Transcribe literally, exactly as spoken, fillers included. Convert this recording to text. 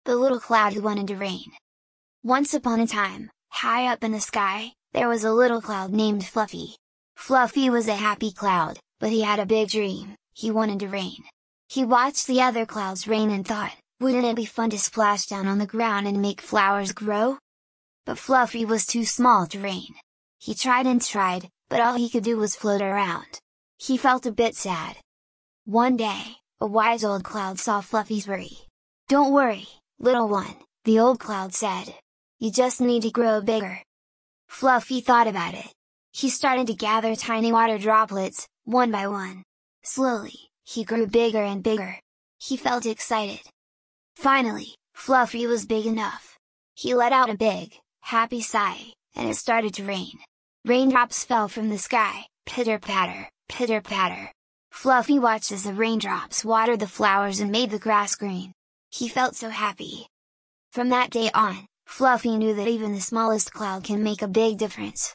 the little cloud who wanted to rain. Once upon a time, high up in the sky, there was a little cloud named Fluffy. Fluffy was a happy cloud, but he had a big dream: he wanted to rain. He watched the other clouds rain and thought, wouldn't it be fun to splash down on the ground and make flowers grow? But Fluffy was too small to rain. He tried and tried, but all he could do was float around. He felt a bit sad. One day, a wise old cloud saw Fluffy's worry. "Don't worry, little one," the old cloud said. "You just need to grow bigger." Fluffy thought about it. He started to gather tiny water droplets, one by one. Slowly, he grew bigger and bigger. He felt excited. Finally, Fluffy was big enough. He let out a big, happy sigh, and it started to rain. Raindrops fell from the sky, pitter-patter, pitter-patter. Fluffy watched as the raindrops watered the flowers and made the grass green. He felt so happy. From that day on, Fluffy knew that even the smallest cloud can make a big difference.